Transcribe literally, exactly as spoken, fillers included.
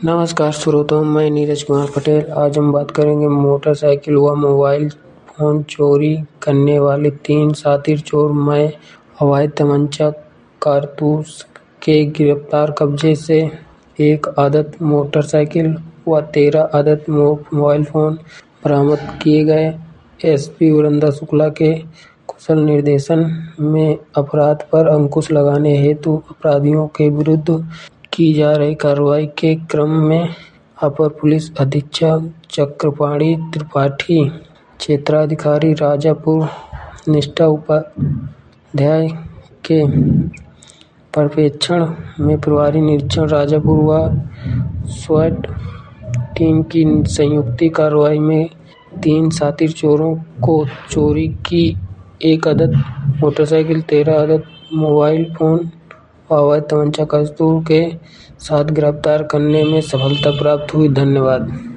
नमस्कार श्रोताओं, मैं नीरज कुमार पटेल। आज हम बात करेंगे मोटरसाइकिल व मोबाइल फोन चोरी करने वाले तीन शातिर चोर में अवैध तमंचा कारतूस के गिरफ्तार। कब्जे से एक आदत मोटरसाइकिल व तेरह आदत मोबाइल फोन बरामद किए गए। एसपी वृंदा शुक्ला के कुशल निर्देशन में अपराध पर अंकुश लगाने हेतु अपराधियों के विरुद्ध की जा रही कार्रवाई के क्रम में अपर पुलिस अधीक्षक चक्रपाणि त्रिपाठी, क्षेत्राधिकारी राजापुर निष्ठा उपाध्याय के पर्यवेक्षण में प्रभारी निरीक्षक राजापुर व स्वॉट टीम की संयुक्त कार्रवाई में तीन शातिर चोरों को चोरी की एक आदत मोटरसाइकिल, तेरह आदत मोबाइल फोन व अवैध तमंचा कारतूस के साथ गिरफ्तार करने में सफलता प्राप्त हुई। धन्यवाद।